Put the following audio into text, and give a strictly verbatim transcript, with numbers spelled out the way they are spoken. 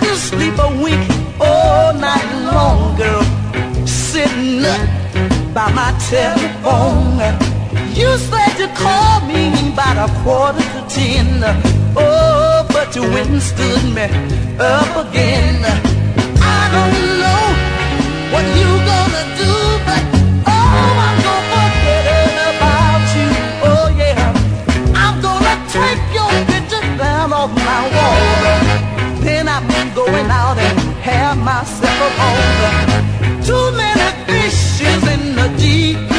sleep a wink all night long, girl, sitting up by my telephone. You said you called me about a quarter to ten. Oh, but you went and stood me up again. I don't know what you gonna do, but oh, I'm gonna forget about you. Oh yeah, I'm gonna take your picture down off my wall. Then I'm going out and have myself a ball. Too many fishes in the deep